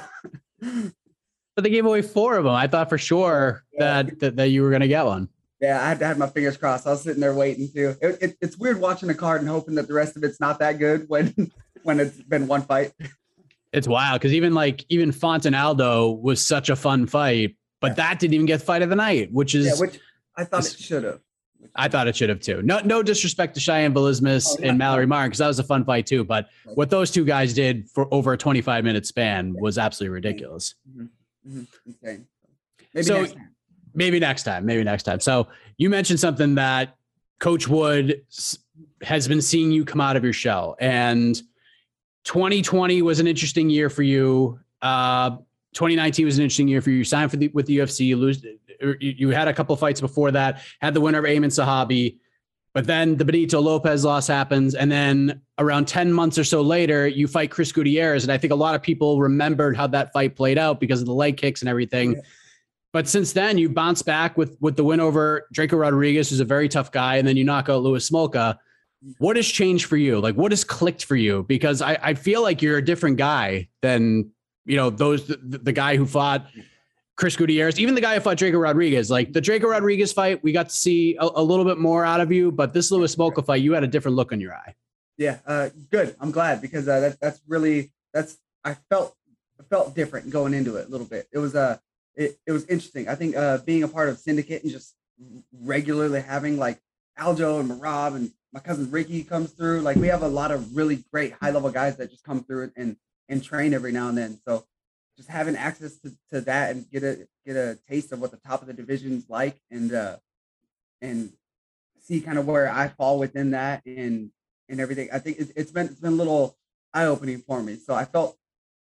But they gave away four of them. I thought for sure yeah. that, that that you were gonna get one. Yeah, I had to have my fingers crossed. I was sitting there waiting too. It, it, it's weird watching a card and hoping that the rest of it's not that good when when it's been one fight. It's wild because even like even Fontenaldo was such a fun fight, but yeah. that didn't even get fight of the night, which is yeah, which I thought it should have. I thought it should have too. No, no disrespect to Cheyenne Belismus oh, and Mallory Martin because that was a fun fight too. But what those two guys did for over a twenty-five minute span was absolutely ridiculous. Mm-hmm. Mm-hmm. Okay. Maybe so next time. maybe next time. Maybe next time. So you mentioned something that Coach Wood has been seeing you come out of your shell, and twenty twenty was an interesting year for you. Uh, twenty nineteen was an interesting year for you. You signed for the, with the U F C. You lose, you, you had a couple of fights before that, had the winner of Ayman Sahabi, but then the Benito Lopez loss happens. And then around ten months or so later, you fight Chris Gutierrez. And I think a lot of people remembered how that fight played out because of the leg kicks and everything. Yeah. But since then, you bounce back with, with the win over Draco Rodriguez, who's a very tough guy. And then you knock out Louis Smolka. What has changed for you? Like, what has clicked for you? Because I, I feel like you're a different guy than, you know, those, the, the guy who fought Chris Gutierrez, even the guy who fought Draco Rodriguez. Like the Draco Rodriguez fight, we got to see a, a little bit more out of you, but this Louis Smolka fight, you had a different look in your eye. Yeah, uh, good. I'm glad because uh, that, that's really, that's, I felt, I felt different going into it a little bit. It was, uh, it, it was interesting. I think uh, being a part of Syndicate and just regularly having like Aljo and Marab and my cousin Ricky comes through. Like we have a lot of really great high level guys that just come through and, and train every now and then. So just having access to, to that and get a, get a taste of what the top of the division's like and, uh, and see kind of where I fall within that and, and everything. I think it's, it's been, it's been a little eye opening for me. So I felt,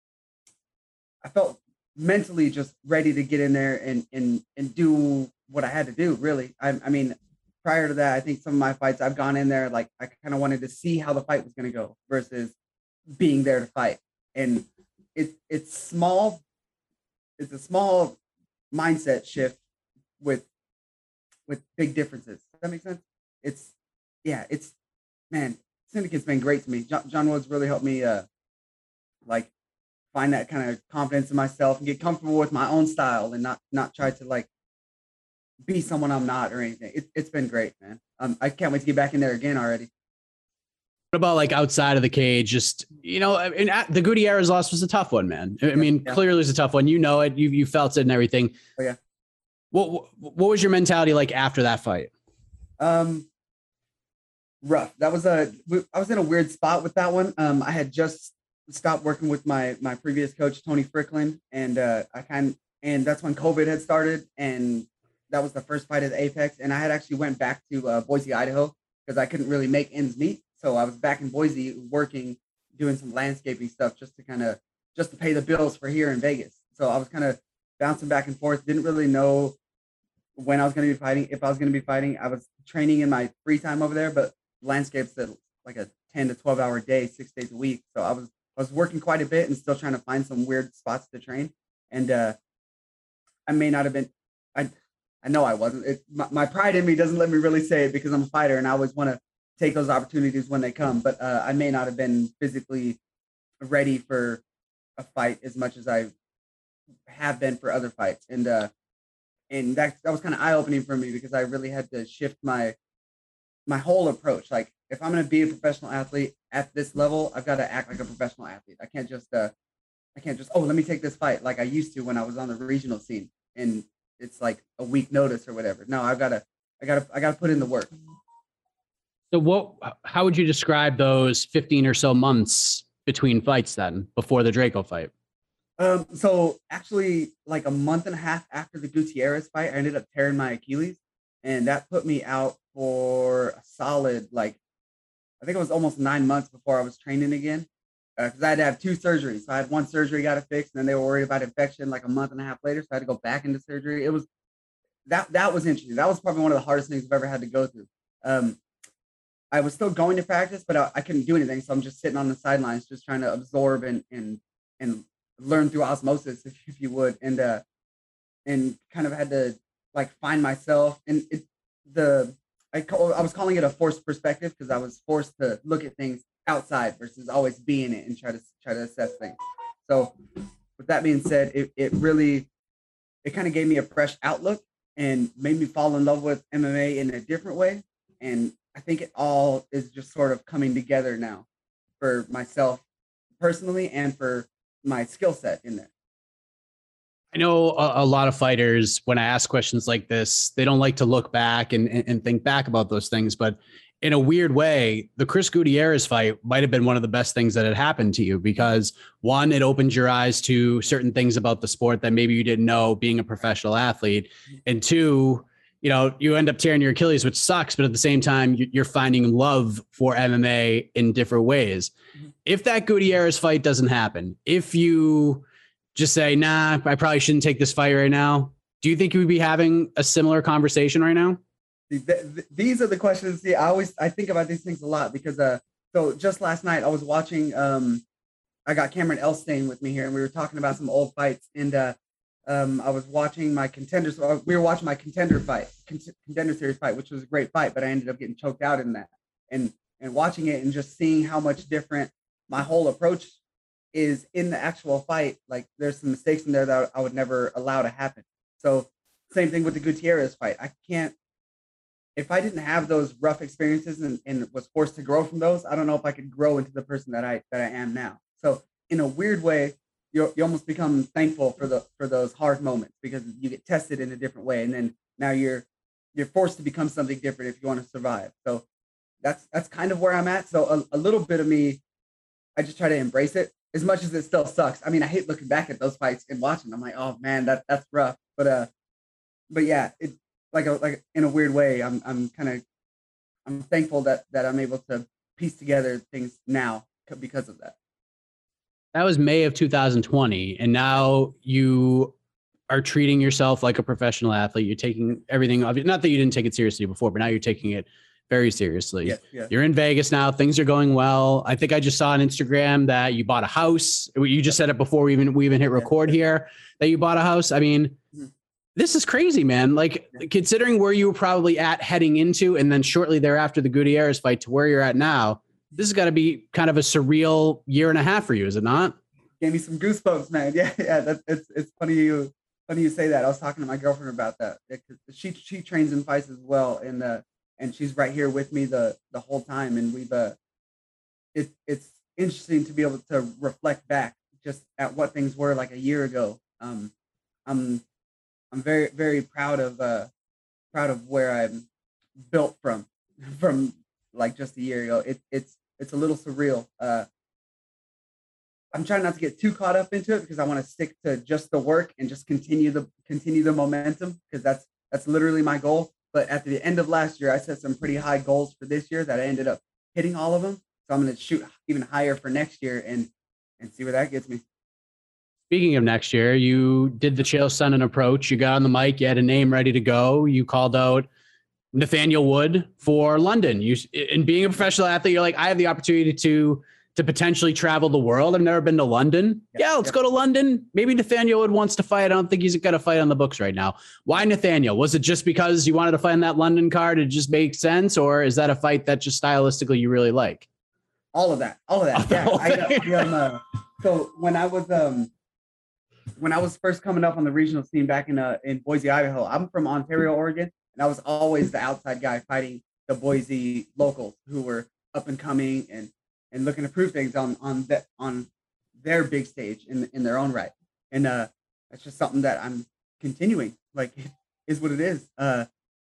I felt mentally just ready to get in there and, and, and do what I had to do. Really. I, I mean, prior to that, I think some of my fights I've gone in there, like I kind of wanted to see how the fight was going to go versus being there to fight. And it's, it's small. It's a small mindset shift with, with big differences. Does that make sense? It's, yeah, it's, man, Syndicate's been great to me. John, John Woods really helped me, uh, like find that kind of confidence in myself and get comfortable with my own style and not, not try to like be someone I'm not or anything. It, it's been great, man. Um, I can't wait to get back in there again already. What about like outside of the cage? Just, you know, I mean, the Gutierrez loss was a tough one, man. I mean, yeah. Clearly it's a tough one. You know it. You you felt it and everything. Oh yeah. What what was your mentality like after that fight? Um, rough. That was a. I was in a weird spot with that one. Um, I had just stopped working with my my previous coach Tony Frickland, and uh, I kind and that's when COVID had started, and that was the first fight at the Apex, and I had actually went back to uh, Boise, Idaho, because I couldn't really make ends meet. So I was back in Boise working, doing some landscaping stuff just to kind of, just to pay the bills for here in Vegas. So I was kind of bouncing back and forth, didn't really know when I was going to be fighting, if I was going to be fighting. I was training in my free time over there, but landscapes at like a ten to twelve hour day, six days a week. So I was, I was working quite a bit and still trying to find some weird spots to train. And uh, I may not have been, I, I know I wasn't. It, my, my pride in me doesn't let me really say it because I'm a fighter and I always want to take those opportunities when they come. But uh, I may not have been physically ready for a fight as much as I have been for other fights. And uh, and that that was kind of eye opening for me because I really had to shift my my whole approach. Like if I'm going to be a professional athlete at this level, I've got to act like a professional athlete. I can't just uh, I can't just oh let me take this fight like I used to when I was on the regional scene and it's like a week notice or whatever. No, I've got to, I got to, I got to put in the work. So what, how would you describe those fifteen or so months between fights then before the Draco fight? Um, so actually like a month and a half after the Gutierrez fight, I ended up tearing my Achilles and that put me out for a solid, like, I think it was almost nine months before I was training again. Because uh, I had to have two surgeries. So I had one surgery, got it fixed, and then they were worried about infection like a month and a half later. So I had to go back into surgery. It was that that was interesting. That was probably one of the hardest things I've ever had to go through. Um, I was still going to practice, but I, I couldn't do anything. So I'm just sitting on the sidelines, just trying to absorb and and and learn through osmosis, if, if you would, and uh, and kind of had to like find myself. And it, the I call, I was calling it a forced perspective because I was forced to look at things outside versus always be in it and try to try to assess things. So with that being said, it, it really, it kind of gave me a fresh outlook and made me fall in love with M M A in a different way. And I think it all is just sort of coming together now for myself personally and for my skill set in there. I know a, a lot of fighters, when I ask questions like this, they don't like to look back and, and, and think back about those things, but in a weird way, the Chris Gutierrez fight might have been one of the best things that had happened to you because one, it opened your eyes to certain things about the sport that maybe you didn't know being a professional athlete. And two, you know, you end up tearing your Achilles, which sucks, but at the same time, you're finding love for M M A in different ways. Mm-hmm. If that Gutierrez fight doesn't happen, if you just say, nah, I probably shouldn't take this fight right now, Do you think you would be having a similar conversation right now? These are the questions. See, I always, I think about these things a lot because, uh, so just last night I was watching, um, I got Cameron Elstein with me here and we were talking about some old fights and, uh, um, I was watching my contenders. We were watching my contender fight, contender series fight, which was a great fight, but I ended up getting choked out in that and, and watching it and just seeing how much different my whole approach is in the actual fight. Like there's some mistakes in there that I would never allow to happen. So same thing with the Gutierrez fight. I can't, if I didn't have those rough experiences and, and was forced to grow from those, I don't know if I could grow into the person that I that I am now. So in a weird way, you you almost become thankful for the for those hard moments because you get tested in a different way, and then now you're you're forced to become something different if you want to survive. So that's that's kind of where I'm at. So a, a little bit of me, I just try to embrace it as much as it still sucks. I mean, I hate looking back at those fights and watching. I'm like, oh man, that that's rough. But uh, but yeah, it. Like a, like in a weird way, I'm I'm kind of I'm thankful that that I'm able to piece together things now because of that. That was May of two thousand twenty, and now you are treating yourself like a professional athlete. You're taking everything. Not that you didn't take it seriously before, but now you're taking it very seriously. Yes, yes. You're in Vegas now. Things are going well. I think I just saw on Instagram that you bought a house. You just said it before we even we even hit record yeah. here that you bought a house. I mean. Mm-hmm. This is crazy, man. Like considering where you were probably at heading into, and then shortly thereafter, the Gutierrez fight to where you're at now, this has got to be kind of a surreal year and a half for you. Is it not? Gave me some goosebumps, man. Yeah. Yeah. That's, it's, it's funny. You, funny you say that. I was talking to my girlfriend about that. She, she trains in fights as well. And, uh, and she's right here with me the, the whole time. And we've, uh, it, it's interesting to be able to reflect back just at what things were like a year ago. Um, I'm, I'm very, very proud of uh, proud of where I'm built from, from like just a year ago. It, it's it's a little surreal. Uh, I'm trying not to get too caught up into it because I want to stick to just the work and just continue the continue the momentum because that's that's literally my goal. But at the end of last year, I set some pretty high goals for this year that I ended up hitting all of them. So I'm going to shoot even higher for next year and and see where that gets me. Speaking of next year, you did the Chael Sonnen approach. You got on the mic. You had a name ready to go. You called out Nathaniel Wood for London. You, in being a professional athlete, you're like, I have the opportunity to to potentially travel the world. I've never been to London. Yeah, yeah let's yeah. go to London. Maybe Nathaniel Wood wants to fight. I don't think he's got a fight on the books right now. Why Nathaniel? Was it just because you wanted to fight on that London card? It just makes sense, or is that a fight that just stylistically you really like? All of that. All of that. Yeah. I, I, um, uh, so when I was um. When I was first coming up on the regional scene back in uh, in Boise, Idaho, I'm from Ontario, Oregon, and I was always the outside guy fighting the Boise locals who were up and coming and and looking to prove things on on that on their big stage in in their own right. And uh, that's just something that I'm continuing. Like it is what it is. Uh,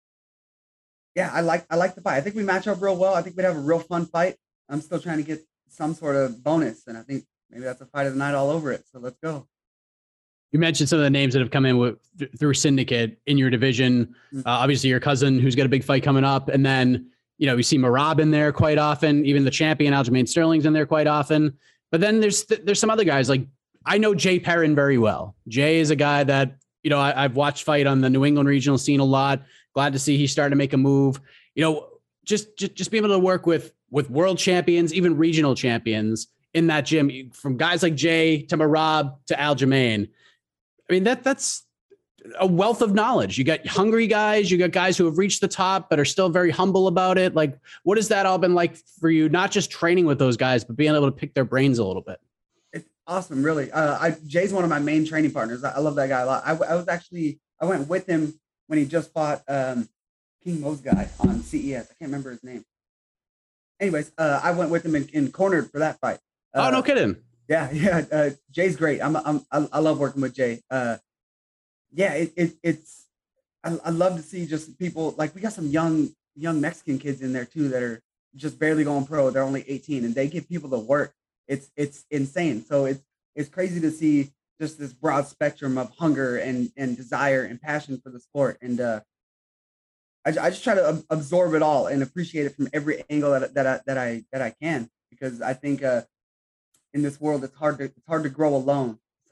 yeah, I like I like the fight. I think we match up real well. I think we'd have a real fun fight. I'm still trying to get some sort of bonus, and I think maybe that's a fight of the night all over it. So let's go. You mentioned some of the names that have come in with, th- through Syndicate in your division. Uh, obviously, your cousin who's got a big fight coming up. And then, you know, you see Merab in there quite often. Even the champion, Aljamain Sterling's in there quite often. But then there's th- there's some other guys. Like, I know Jay Perrin very well. Jay is a guy that, you know, I, I've watched fight on the New England regional scene a lot. Glad to see he's starting to make a move. You know, just, just, just being able to work with, with world champions, even regional champions in that gym, from guys like Jay to Merab to Aljamain. I mean, that that's a wealth of knowledge. You got hungry guys, you got guys who have reached the top, but are still very humble about it. Like, what has that all been like for you? Not just training with those guys, but being able to pick their brains a little bit. It's awesome. Really. Uh, I, Jay's one of my main training partners. I, I love that guy a lot. I, I was actually, I went with him when he just fought um, King Mo's guy on C E S. I can't remember his name. Anyways, uh, I went with him and, and cornered for that fight. Uh, oh, no kidding. Yeah, yeah. Uh, Jay's great. I'm, I'm, I love working with Jay. Uh, yeah, it, it, it's. I, I love to see just people like we got some young, young Mexican kids in there too that are just barely going pro. They're only eighteen, and they give people the work. It's, it's insane. So it's, it's crazy to see just this broad spectrum of hunger and and desire and passion for the sport. And uh, I, I just try to ab- absorb it all and appreciate it from every angle that that I that I that I can, because I think. Uh, In this world, it's hard to it's hard to grow alone. So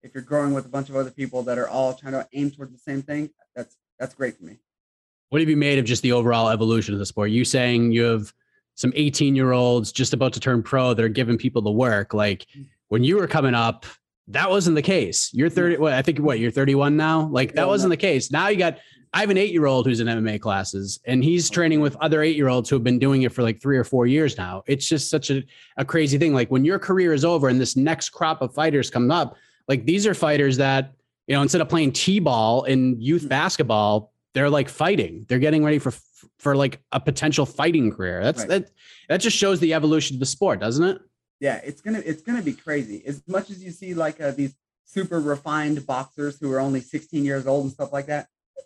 if you're growing with a bunch of other people that are all trying to aim towards the same thing, that's that's great for me. What have you made of just the overall evolution of the sport? You saying you have some eighteen year olds just about to turn pro that are giving people the work. Like when you were coming up, that wasn't the case. You're thirty. What I think what you're thirty-one now. Like that wasn't the case. Now you got, I have an eight year old who's in M M A classes and he's training with other eight year olds who have been doing it for like three or four years now. It's just such a, a crazy thing. Like when your career is over and this next crop of fighters come up, like these are fighters that, you know, instead of playing T-ball in youth basketball, they're like fighting. They're getting ready for, for like a potential fighting career. That's right. that, that just shows the evolution of the sport, doesn't it? Yeah, it's going to, it's going to be crazy. As much as you see like uh, these super refined boxers who are only sixteen years old and stuff like that,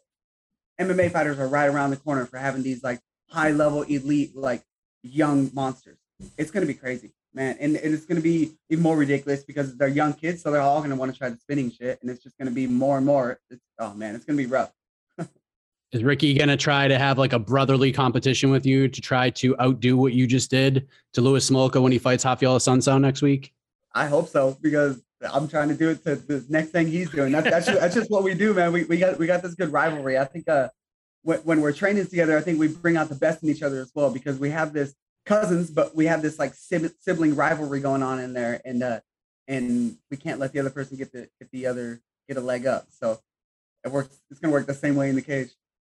M M A fighters are right around the corner for having these like high level elite, like young monsters. It's going to be crazy, man. And, and it's going to be even more ridiculous because they're young kids. So they're all going to want to try the spinning shit. And it's just going to be more and more. It's, oh man, it's going to be rough. Is Ricky going to try to have like a brotherly competition with you to try to outdo what you just did to Louis Smolka when he fights Rafael Assunção next week? I hope so, because I'm trying to do it to the next thing he's doing. That, that's, just, that's just what we do, man. We, we got we got this good rivalry. I think uh, when, when we're training together, I think we bring out the best in each other as well, because we have this cousins, but we have this like sibling rivalry going on in there, and uh, and we can't let the other person get the get the other get a leg up. So it works. It's gonna work the same way in the cage.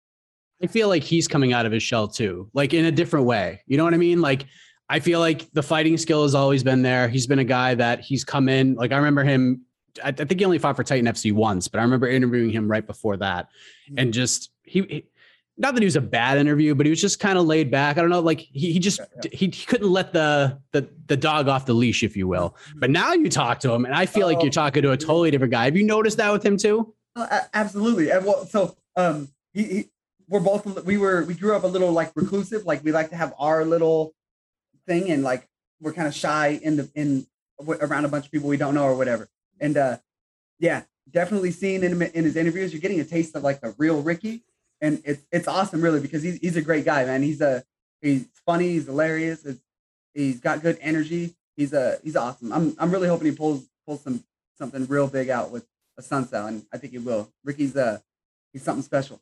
I feel like he's coming out of his shell too, like in a different way. You know what I mean? Like, I feel like the fighting skill has always been there. He's been a guy that he's come in. Like I remember him, I, I think he only fought for Titan F C once, but I remember interviewing him right before that. And just, he, he not that he was a bad interview, but he was just kind of laid back. I don't know. Like he, he just, he, he couldn't let the, the, the dog off the leash, if you will. But now you talk to him and I feel like you're talking to a totally different guy. Have you noticed that with him too? Uh, absolutely. And well, so um, he, he we're both, we were, we grew up a little like reclusive. Like we like to have our little thing, and like, we're kind of shy in the, in around a bunch of people we don't know or whatever. And uh, yeah, definitely seeing in, in his interviews, you're getting a taste of like the real Ricky. And it's, it's awesome really, because he's, he's a great guy, man. He's a, he's funny. He's hilarious. It's, he's got good energy. He's a, he's awesome. I'm, I'm really hoping he pulls, pulls some, something real big out with Assunção, and I think he will. Ricky's uh, he's something special.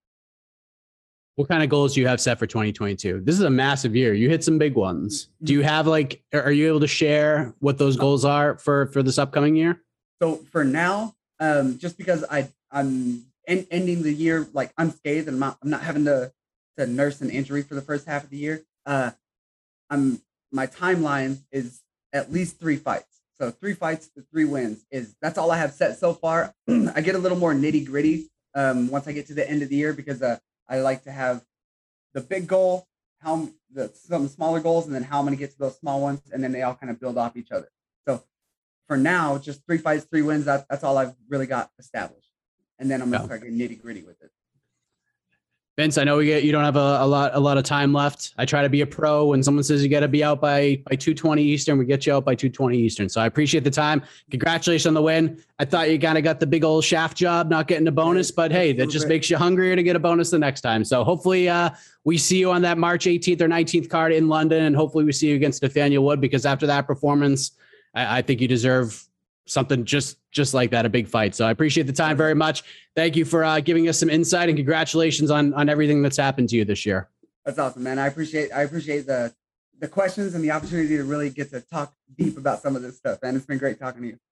What kind of goals do you have set for twenty twenty-two? This is a massive year. You hit some big ones. Do you have like, are you able to share what those goals are for, for this upcoming year? So for now, um, just because I, I'm en- ending the year like unscathed, and I'm not, I'm not having to, to nurse an injury for the first half of the year. Uh, I'm, my timeline is at least three fights. So three fights to three wins is, that's all I have set so far. I get a little more nitty gritty um, once I get to the end of the year, because uh, I like to have the big goal, how the some smaller goals, and then how I'm going to get to those small ones, and then they all kind of build off each other. So for now, just three fights, three wins. That, that's all I've really got established, and then I'm going to start getting nitty gritty with it. Vince, I know we get you don't have a, a lot a lot of time left. I try to be a pro. When someone says you got to be out by by two twenty Eastern, we get you out by two twenty Eastern. So I appreciate the time. Congratulations on the win. I thought you kind of got the big old shaft job, not getting a bonus, but hey, that just makes you hungrier to get a bonus the next time. So hopefully uh, we see you on that March eighteenth or nineteenth card in London, and hopefully we see you against Nathaniel Wood, because after that performance, I, I think you deserve something just just like that, a big fight. So I appreciate the time very much. Thank you for uh, giving us some insight, and congratulations on on everything that's happened to you this year. That's awesome, man. I appreciate I appreciate the the questions and the opportunity to really get to talk deep about some of this stuff, man. It's been great talking to you.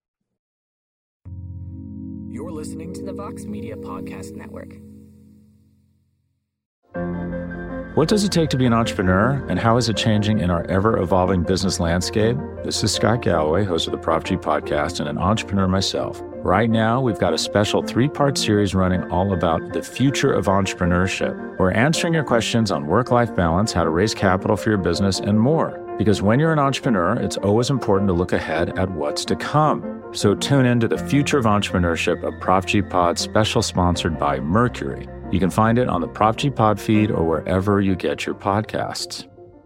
You're listening to the Vox Media Podcast Network. What does it take to be an entrepreneur, and how is it changing in our ever-evolving business landscape? This is Scott Galloway, host of the Prop G podcast and an entrepreneur myself. Right now, we've got a special three-part series running all about the future of entrepreneurship. We're answering your questions on work-life balance, how to raise capital for your business, and more. Because when you're an entrepreneur, it's always important to look ahead at what's to come. So tune in to the Future of Entrepreneurship, a Prop G pod special sponsored by Mercury. You can find it on the Prop G Pod feed or wherever you get your podcasts.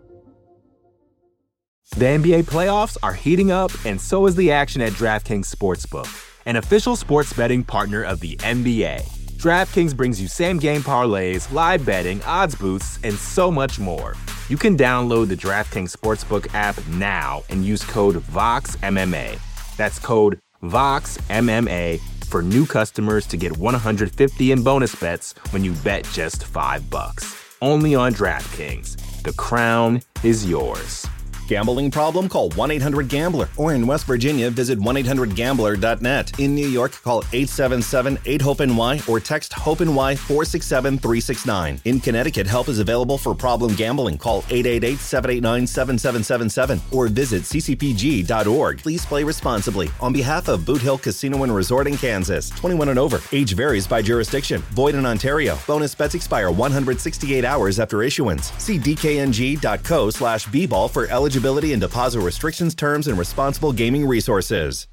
The N B A playoffs are heating up, and so is the action at DraftKings Sportsbook, an official sports betting partner of the N B A. DraftKings brings you same-game parlays, live betting, odds boosts, and so much more. You can download the DraftKings Sportsbook app now and use code VOXMMA. That's code VOX M M A, for new customers to get one hundred fifty in bonus bets when you bet just five bucks. Only on DraftKings. The crown is yours. Gambling problem? Call one eight hundred gambler. Or in West Virginia, visit one eight hundred gambler dot net. In New York, call eight seven seven, eight, hope N Y or text HOPE-NY four six seven, three six nine. In Connecticut, help is available for problem gambling. Call eight eight eight, seven eight nine, seven seven seven seven or visit c c p g dot org. Please play responsibly. On behalf of Boot Hill Casino and Resort in Kansas, twenty-one and over. Age varies by jurisdiction. Void in Ontario. Bonus bets expire one hundred sixty-eight hours after issuance. See d k n g dot co slash b ball for eligibility and deposit restrictions, terms, and responsible gaming resources.